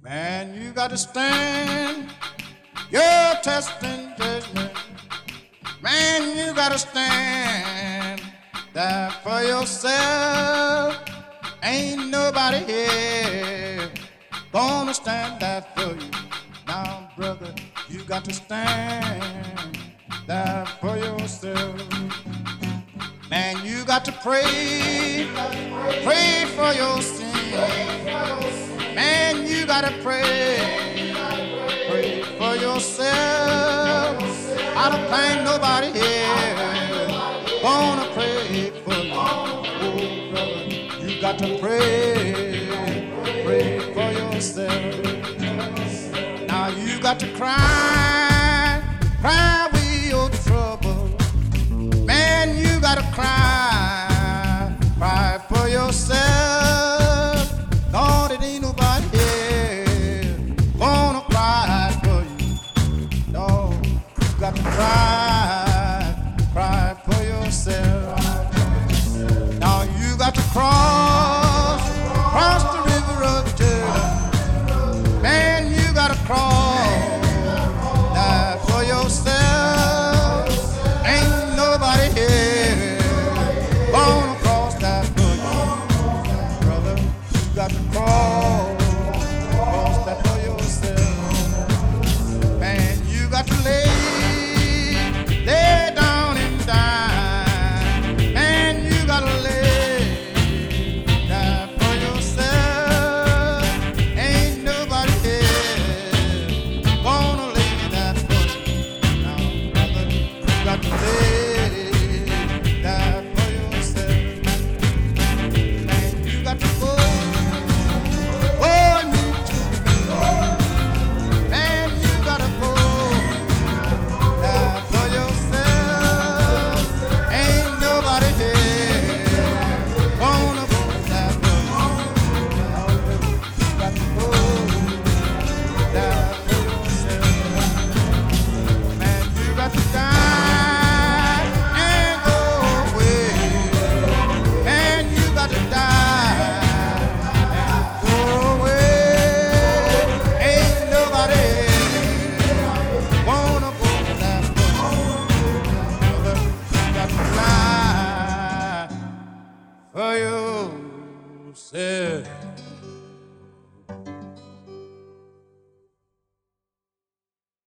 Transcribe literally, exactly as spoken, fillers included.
Man, you got to stand your test and judgment. Man, you got to stand there for yourself. Ain't nobody here gonna stand there for you. Now, brother, you got to stand there for yourself. Man, you got to pray, pray for your sin. Man, you got to pray, pray for yourself. I don't think nobody here gonna pray for you. Oh, brother, you got to pray, pray for yourself. Now you got to cry, cry with your trouble. Man, you got to cry.